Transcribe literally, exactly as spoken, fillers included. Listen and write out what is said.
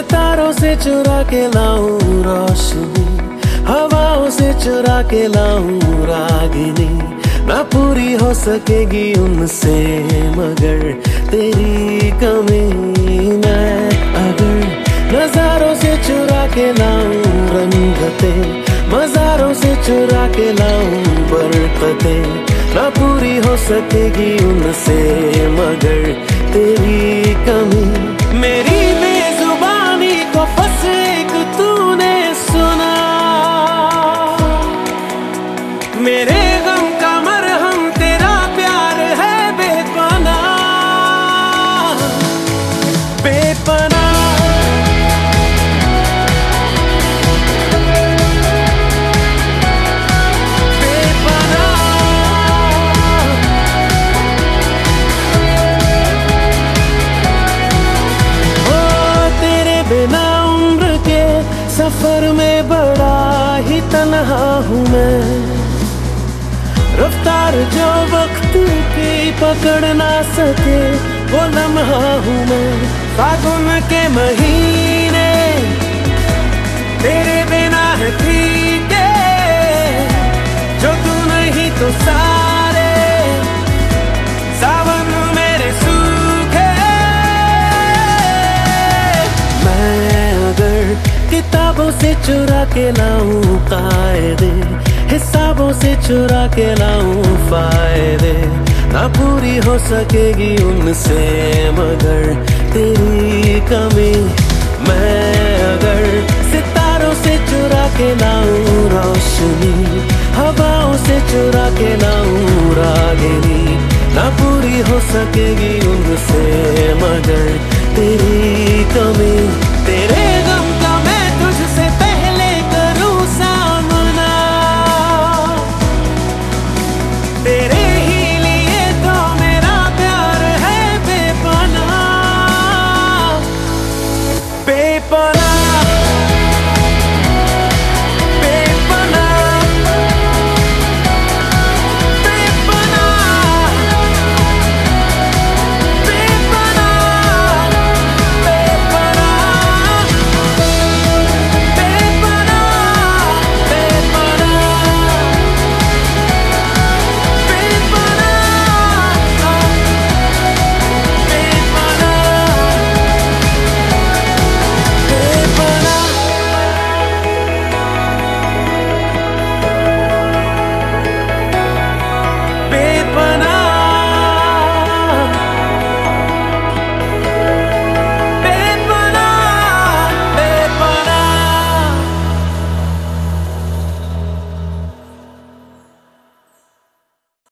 सितारों से चुरा के लाऊं रोशनी, हवाओं से चुरा के लाऊं रागिनी। ना पूरी हो सकेगी उनसे मगर तेरी कमी। मैं अगर नजारों से चुरा के लाऊं रंगते, मजारों से चुरा के लाऊं बरकतें। ना पूरी हो सकेगी उनसे मगर तेरी कमी। मेरी बेजुबानी को फंस एक तूने सुना, मेरे गम का मरहम तेरा प्यार है बेपनाह, बेपनाह। बिना उम्र के सफर में बड़ा ही तन्हा हूँ मैं। रफ्तार जो वक्त की पकड़ ना सके वो लम्हा हूँ मैं। फागुन के महीने तेरे बिना है फीके, जो तू नहीं तो सारे सावन मेरे सूखे। मैं अगर किताबों से चुरा के लाऊं कायदे, हिसाबों से चुरा के लाऊं फायदे। ना पूरी हो सकेगी उनसे मगर तेरी कमी। मैं अगर सितारों से चुरा के लाऊं रोशनी, हवाओं से चुरा के लाऊं रागिनी। ना पूरी हो सकेगी उनसे मगर तेरी